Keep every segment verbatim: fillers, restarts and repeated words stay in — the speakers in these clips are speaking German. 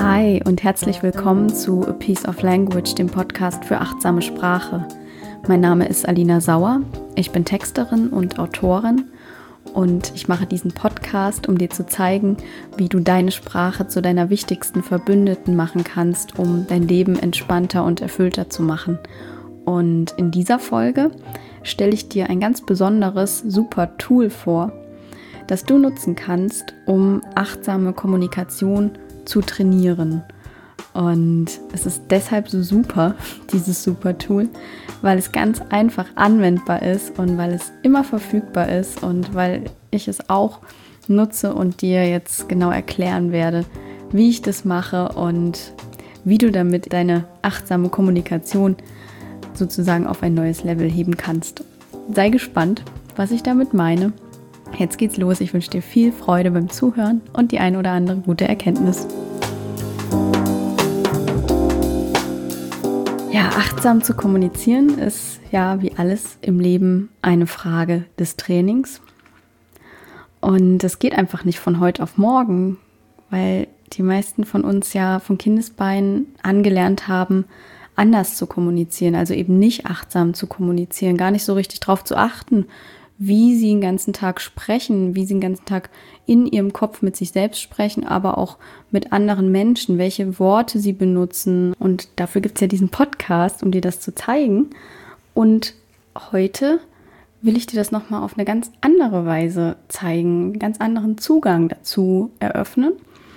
Hi und herzlich willkommen zu A Piece of Language, dem Podcast für achtsame Sprache. Mein Name ist Alina Sauer, ich bin Texterin und Autorin und ich mache diesen Podcast, um dir zu zeigen, wie du deine Sprache zu deiner wichtigsten Verbündeten machen kannst, um dein Leben entspannter und erfüllter zu machen. Und in dieser Folge stelle ich dir ein ganz besonderes, super Tool vor, das du nutzen kannst, um achtsame Kommunikation zu trainieren. Und es ist deshalb so super, dieses super Tool, weil es ganz einfach anwendbar ist und weil es immer verfügbar ist und weil ich es auch nutze und dir jetzt genau erklären werde, wie ich das mache und wie du damit deine achtsame Kommunikation sozusagen auf ein neues Level heben kannst. Sei gespannt, was ich damit meine. Jetzt geht's los. Ich wünsche dir viel Freude beim Zuhören und die ein oder andere gute Erkenntnis. Ja, achtsam zu kommunizieren ist ja wie alles im Leben eine Frage des Trainings. Und es geht einfach nicht von heute auf morgen, weil die meisten von uns ja von Kindesbeinen angelernt haben, anders zu kommunizieren, also eben nicht achtsam zu kommunizieren, gar nicht so richtig drauf zu achten, wie sie den ganzen Tag sprechen, wie sie den ganzen Tag in ihrem Kopf mit sich selbst sprechen, aber auch mit anderen Menschen, welche Worte sie benutzen. Und dafür gibt es ja diesen Podcast, um dir das zu zeigen. Und heute will ich dir das nochmal auf eine ganz andere Weise zeigen, einen ganz anderen Zugang dazu eröffnen,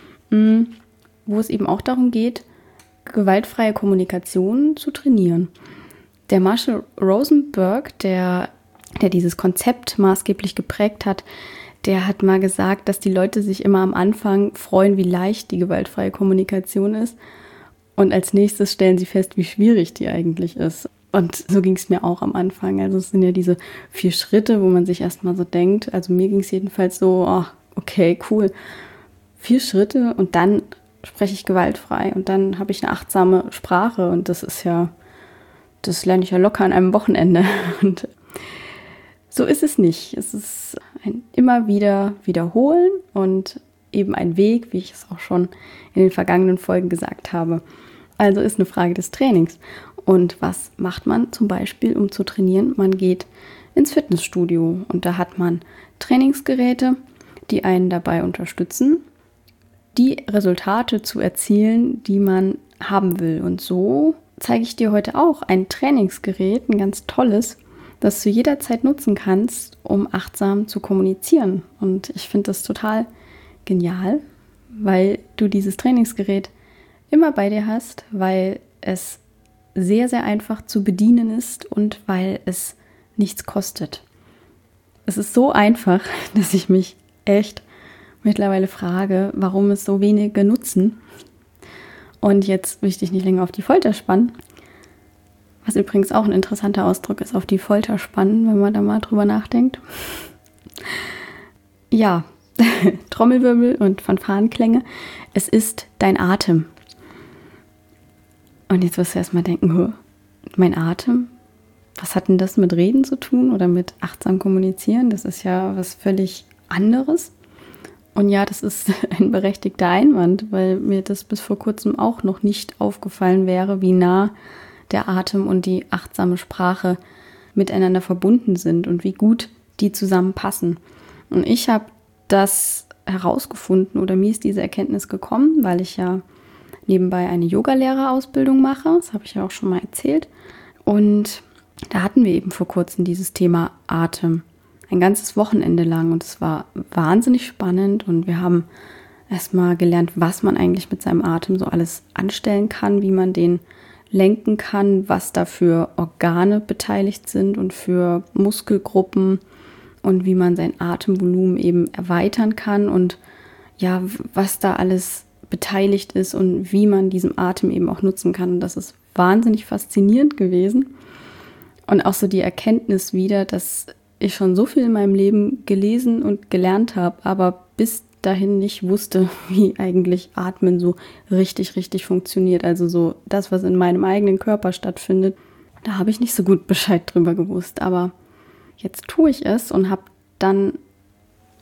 wo es eben auch darum geht, gewaltfreie Kommunikation zu trainieren. Der Marshall Rosenberg, der der dieses Konzept maßgeblich geprägt hat, der hat mal gesagt, dass die Leute sich immer am Anfang freuen, wie leicht die gewaltfreie Kommunikation ist. Und als nächstes stellen sie fest, wie schwierig die eigentlich ist. Und so ging es mir auch am Anfang. Also es sind ja diese vier Schritte, wo man sich erstmal so denkt. Also mir ging es jedenfalls so, oh, okay, cool. Vier Schritte und dann spreche ich gewaltfrei. Und dann habe ich eine achtsame Sprache. Und das ist ja, das lerne ich ja locker an einem Wochenende. Und so ist es nicht. Es ist ein immer wieder Wiederholen und eben ein Weg, wie ich es auch schon in den vergangenen Folgen gesagt habe. Also ist eine Frage des Trainings. Und was macht man zum Beispiel, um zu trainieren? Man geht ins Fitnessstudio und da hat man Trainingsgeräte, die einen dabei unterstützen, die Resultate zu erzielen, die man haben will. Und so zeige ich dir heute auch ein Trainingsgerät, ein ganz tolles, das du jederzeit nutzen kannst, um achtsam zu kommunizieren. Und ich finde das total genial, weil du dieses Trainingsgerät immer bei dir hast, weil es sehr, sehr einfach zu bedienen ist und weil es nichts kostet. Es ist so einfach, dass ich mich echt mittlerweile frage, warum es so wenige nutzen. Und jetzt will ich dich nicht länger auf die Folter spannen. Was übrigens auch ein interessanter Ausdruck ist, auf die Folter spannen, wenn man da mal drüber nachdenkt. Ja, Trommelwirbel und Fanfarenklänge. Es ist dein Atem. Und jetzt wirst du erstmal denken, mein Atem? Was hat denn das mit Reden zu tun oder mit achtsam kommunizieren? Das ist ja was völlig anderes. Und ja, das ist ein berechtigter Einwand, weil mir das bis vor kurzem auch noch nicht aufgefallen wäre, wie nah der Atem und die achtsame Sprache miteinander verbunden sind und wie gut die zusammenpassen. Und ich habe das herausgefunden oder mir ist diese Erkenntnis gekommen, weil ich ja nebenbei eine Yogalehrerausbildung mache. Das habe ich ja auch schon mal erzählt. Und da hatten wir eben vor kurzem dieses Thema Atem. Ein ganzes Wochenende lang und es war wahnsinnig spannend und wir haben erstmal gelernt, was man eigentlich mit seinem Atem so alles anstellen kann, wie man den lenken kann, was da für Organe beteiligt sind und für Muskelgruppen und wie man sein Atemvolumen eben erweitern kann und ja, was da alles beteiligt ist und wie man diesen Atem eben auch nutzen kann. Und das ist wahnsinnig faszinierend gewesen. Und auch so die Erkenntnis wieder, dass ich schon so viel in meinem Leben gelesen und gelernt habe, aber bis dahin nicht wusste, wie eigentlich Atmen so richtig, richtig funktioniert. Also so das, was in meinem eigenen Körper stattfindet, da habe ich nicht so gut Bescheid drüber gewusst. Aber jetzt tue ich es und habe dann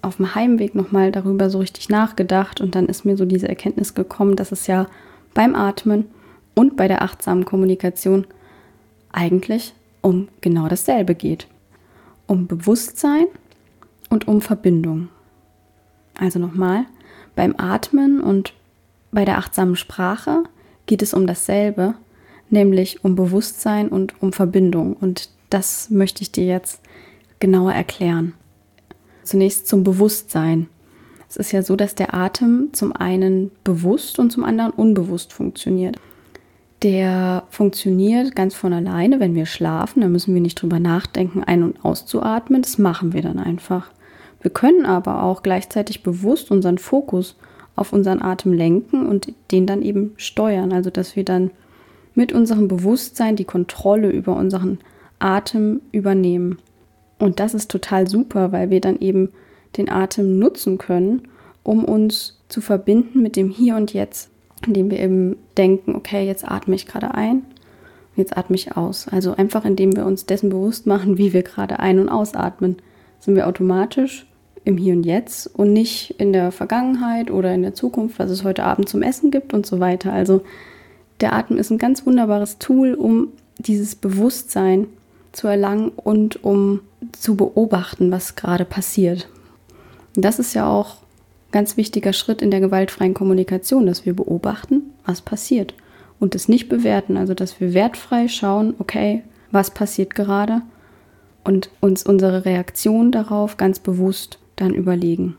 auf dem Heimweg nochmal darüber so richtig nachgedacht und dann ist mir so diese Erkenntnis gekommen, dass es ja beim Atmen und bei der achtsamen Kommunikation eigentlich um genau dasselbe geht. Um Bewusstsein und um Verbindung. Also nochmal, beim Atmen und bei der achtsamen Sprache geht es um dasselbe, nämlich um Bewusstsein und um Verbindung. Und das möchte ich dir jetzt genauer erklären. Zunächst zum Bewusstsein. Es ist ja so, dass der Atem zum einen bewusst und zum anderen unbewusst funktioniert. Der funktioniert ganz von alleine, wenn wir schlafen. Da müssen wir nicht drüber nachdenken, ein- und auszuatmen. Das machen wir dann einfach. Wir können aber auch gleichzeitig bewusst unseren Fokus auf unseren Atem lenken und den dann eben steuern. Also dass wir dann mit unserem Bewusstsein die Kontrolle über unseren Atem übernehmen. Und das ist total super, weil wir dann eben den Atem nutzen können, um uns zu verbinden mit dem Hier und Jetzt, indem wir eben denken, okay, jetzt atme ich gerade ein und jetzt atme ich aus. Also einfach, indem wir uns dessen bewusst machen, wie wir gerade ein- und ausatmen, sind wir automatisch im Hier und Jetzt und nicht in der Vergangenheit oder in der Zukunft, was es heute Abend zum Essen gibt und so weiter. Also der Atem ist ein ganz wunderbares Tool, um dieses Bewusstsein zu erlangen und um zu beobachten, was gerade passiert. Und das ist ja auch ein ganz wichtiger Schritt in der gewaltfreien Kommunikation, dass wir beobachten, was passiert und es nicht bewerten. Also dass wir wertfrei schauen, okay, was passiert gerade und uns unsere Reaktion darauf ganz bewusst dann überlegen.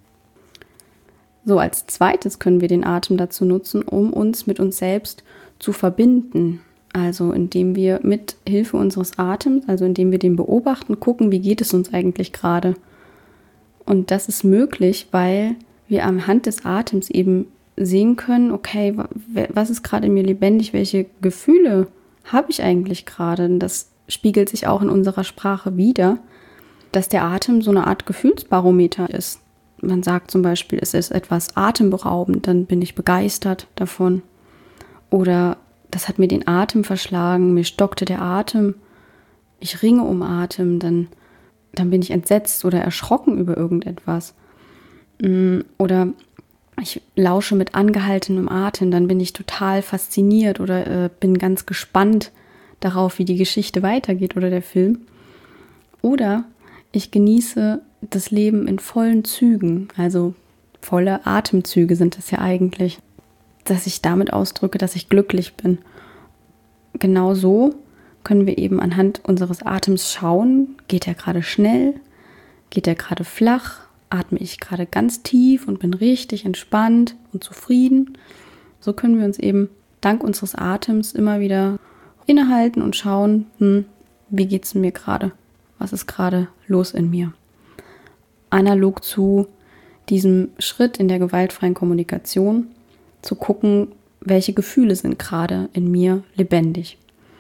So, als zweites können wir den Atem dazu nutzen, um uns mit uns selbst zu verbinden. Also indem wir mit Hilfe unseres Atems, also indem wir den beobachten, gucken, wie geht es uns eigentlich gerade. Und das ist möglich, weil wir anhand des Atems eben sehen können, okay, was ist gerade in mir lebendig, welche Gefühle habe ich eigentlich gerade? Und das spiegelt sich auch in unserer Sprache wider, dass der Atem so eine Art Gefühlsbarometer ist. Man sagt zum Beispiel, es ist etwas atemberaubend, dann bin ich begeistert davon. Oder das hat mir den Atem verschlagen, mir stockte der Atem, ich ringe um Atem, dann, dann bin ich entsetzt oder erschrocken über irgendetwas. Oder ich lausche mit angehaltenem Atem, dann bin ich total fasziniert oder äh, bin ganz gespannt darauf, wie die Geschichte weitergeht oder der Film. Oder ich genieße das Leben in vollen Zügen, also volle Atemzüge sind das ja eigentlich, dass ich damit ausdrücke, dass ich glücklich bin. Genau so können wir eben anhand unseres Atems schauen, geht er gerade schnell, geht er gerade flach, atme ich gerade ganz tief und bin richtig entspannt und zufrieden. So können wir uns eben dank unseres Atems immer wieder innehalten und schauen, hm, wie geht es mir gerade? Was ist gerade los in mir? Analog zu diesem Schritt in der gewaltfreien Kommunikation, zu gucken, welche Gefühle sind gerade in mir lebendig.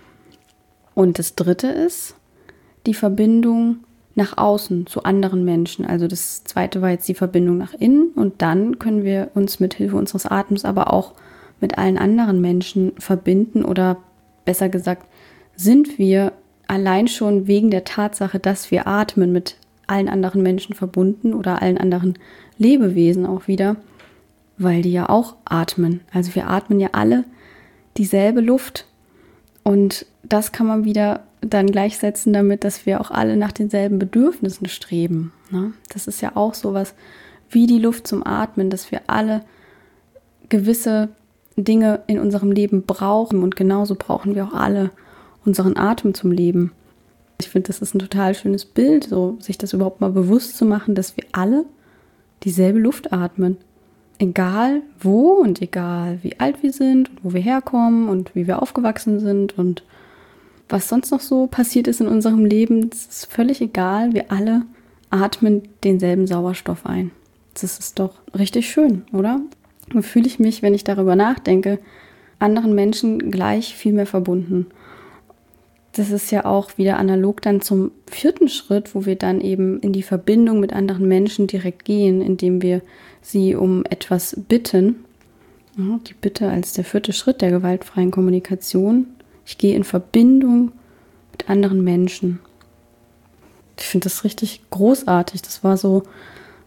Und das Dritte ist die Verbindung nach außen zu anderen Menschen. Also das Zweite war jetzt die Verbindung nach innen und dann können wir uns mit Hilfe unseres Atems aber auch mit allen anderen Menschen verbinden oder besser gesagt, sind wir allein schon wegen der Tatsache, dass wir atmen, mit allen anderen Menschen verbunden oder allen anderen Lebewesen auch wieder, weil die ja auch atmen. Also wir atmen ja alle dieselbe Luft und das kann man wieder dann gleichsetzen damit, dass wir auch alle nach denselben Bedürfnissen streben. Ne? Das ist ja auch sowas wie die Luft zum Atmen, dass wir alle gewisse Dinge in unserem Leben brauchen und genauso brauchen wir auch alle unseren Atem zum Leben. Ich finde, das ist ein total schönes Bild, so sich das überhaupt mal bewusst zu machen, dass wir alle dieselbe Luft atmen. Egal wo und egal wie alt wir sind und wo wir herkommen und wie wir aufgewachsen sind und was sonst noch so passiert ist in unserem Leben, das ist völlig egal. Wir alle atmen denselben Sauerstoff ein. Das ist doch richtig schön, oder? Und fühle ich mich, wenn ich darüber nachdenke, anderen Menschen gleich viel mehr verbunden. Das ist ja auch wieder analog dann zum vierten Schritt, wo wir dann eben in die Verbindung mit anderen Menschen direkt gehen, indem wir sie um etwas bitten. Ja, die Bitte als der vierte Schritt der gewaltfreien Kommunikation. Ich gehe in Verbindung mit anderen Menschen. Ich finde das richtig großartig. Das war so,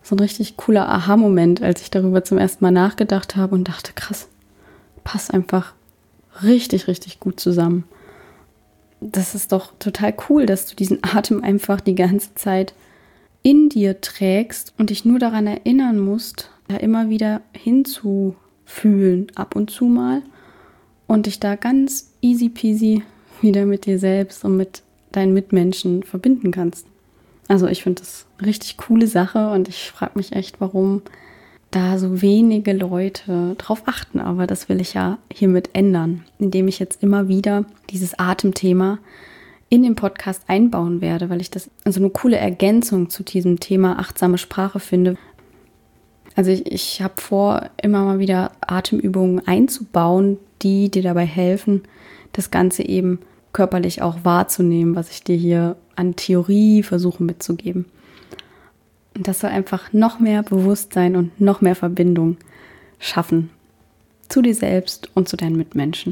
so ein richtig cooler Aha-Moment, als ich darüber zum ersten Mal nachgedacht habe und dachte, krass, passt einfach richtig, richtig gut zusammen. Das ist doch total cool, dass du diesen Atem einfach die ganze Zeit in dir trägst und dich nur daran erinnern musst, da immer wieder hinzufühlen, ab und zu mal, und dich da ganz easy peasy wieder mit dir selbst und mit deinen Mitmenschen verbinden kannst. Also ich finde das eine richtig coole Sache und ich frage mich echt, warum da so wenige Leute drauf achten. Aber das will ich ja hiermit ändern, indem ich jetzt immer wieder dieses Atemthema in den Podcast einbauen werde, weil ich das also eine coole Ergänzung zu diesem Thema achtsame Sprache finde. Also ich, ich habe vor, immer mal wieder Atemübungen einzubauen, die dir dabei helfen, das Ganze eben körperlich auch wahrzunehmen, was ich dir hier an Theorie versuche mitzugeben. Und das soll einfach noch mehr Bewusstsein und noch mehr Verbindung schaffen zu dir selbst und zu deinen Mitmenschen.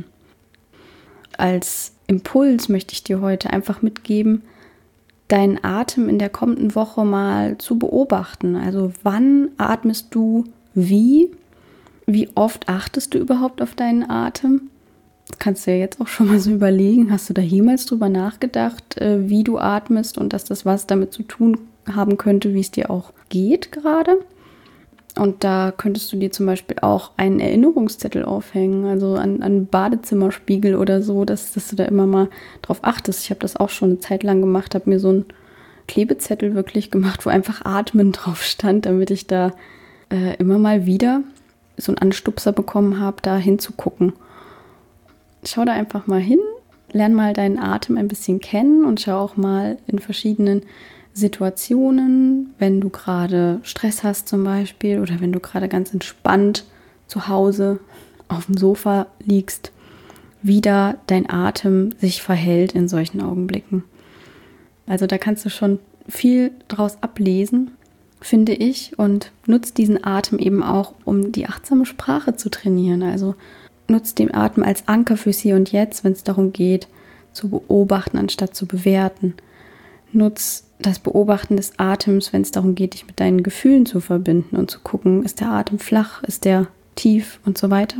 Als Impuls möchte ich dir heute einfach mitgeben, deinen Atem in der kommenden Woche mal zu beobachten. Also wann atmest du wie? Wie oft achtest du überhaupt auf deinen Atem? Das kannst du ja jetzt auch schon mal so überlegen. Hast du da jemals drüber nachgedacht, wie du atmest und dass das was damit zu tun haben könnte, wie es dir auch geht gerade? Und da könntest du dir zum Beispiel auch einen Erinnerungszettel aufhängen, also an einen Badezimmerspiegel oder so, dass, dass du da immer mal drauf achtest. Ich habe das auch schon eine Zeit lang gemacht, habe mir so einen Klebezettel wirklich gemacht, wo einfach Atmen drauf stand, damit ich da äh, immer mal wieder so einen Anstupser bekommen habe, da hinzugucken. Schau da einfach mal hin, lern mal deinen Atem ein bisschen kennen und schau auch mal in verschiedenen Situationen, wenn du gerade Stress hast zum Beispiel oder wenn du gerade ganz entspannt zu Hause auf dem Sofa liegst, wie da dein Atem sich verhält in solchen Augenblicken. Also da kannst du schon viel draus ablesen, finde ich, und nutzt diesen Atem eben auch, um die achtsame Sprache zu trainieren. Also nutzt den Atem als Anker fürs Hier und Jetzt, wenn es darum geht, zu beobachten, anstatt zu bewerten. Nutz das Beobachten des Atems, wenn es darum geht, dich mit deinen Gefühlen zu verbinden und zu gucken, ist der Atem flach, ist der tief und so weiter.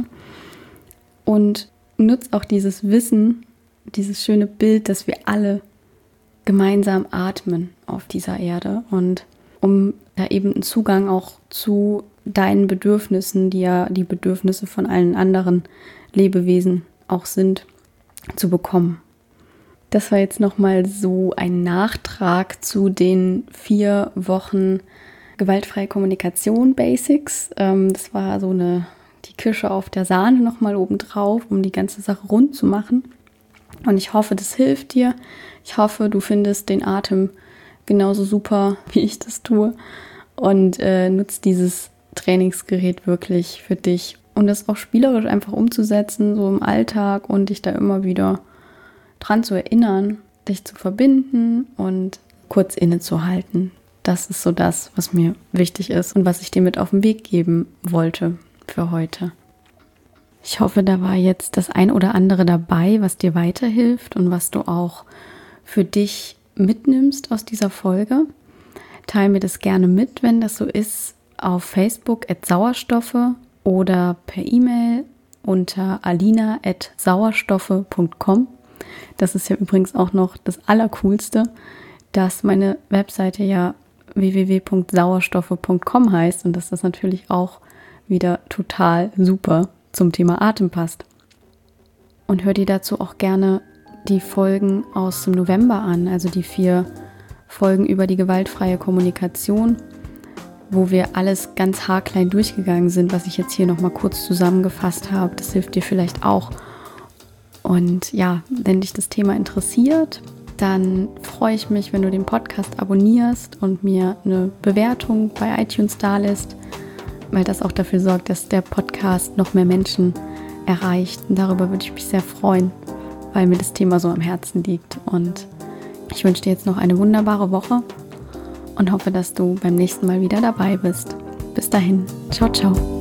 Und nutz auch dieses Wissen, dieses schöne Bild, dass wir alle gemeinsam atmen auf dieser Erde, und um da eben einen Zugang auch zu deinen Bedürfnissen, die ja die Bedürfnisse von allen anderen Lebewesen auch sind, zu bekommen. Das war jetzt nochmal so ein Nachtrag zu den vier Wochen gewaltfreie Kommunikation Basics. Ähm, das war so eine, die Kirsche auf der Sahne nochmal obendrauf, um die ganze Sache rund zu machen. Und ich hoffe, das hilft dir. Ich hoffe, du findest den Atem genauso super, wie ich das tue, und äh, nutzt dieses Trainingsgerät wirklich für dich, um das auch spielerisch einfach umzusetzen, so im Alltag, und dich da immer wieder dran zu erinnern, dich zu verbinden und kurz innezuhalten. Das ist so das, was mir wichtig ist und was ich dir mit auf den Weg geben wollte für heute. Ich hoffe, da war jetzt das ein oder andere dabei, was dir weiterhilft und was du auch für dich mitnimmst aus dieser Folge. Teil mir das gerne mit, wenn das so ist, auf Facebook at sauerstoffe oder per E-Mail unter alina at sauerstoffe punkt com. Das ist ja übrigens auch noch das Allercoolste, dass meine Webseite ja w w w punkt sauerstoffe punkt com heißt und dass das natürlich auch wieder total super zum Thema Atem passt. Und hör dir dazu auch gerne die Folgen aus dem November an, also die vier Folgen über die gewaltfreie Kommunikation, wo wir alles ganz haarklein durchgegangen sind, was ich jetzt hier nochmal kurz zusammengefasst habe. Das hilft dir vielleicht auch. Und ja, wenn dich das Thema interessiert, dann freue ich mich, wenn du den Podcast abonnierst und mir eine Bewertung bei iTunes dalässt, weil das auch dafür sorgt, dass der Podcast noch mehr Menschen erreicht. Und darüber würde ich mich sehr freuen, weil mir das Thema so am Herzen liegt. Und ich wünsche dir jetzt noch eine wunderbare Woche und hoffe, dass du beim nächsten Mal wieder dabei bist. Bis dahin, ciao, ciao.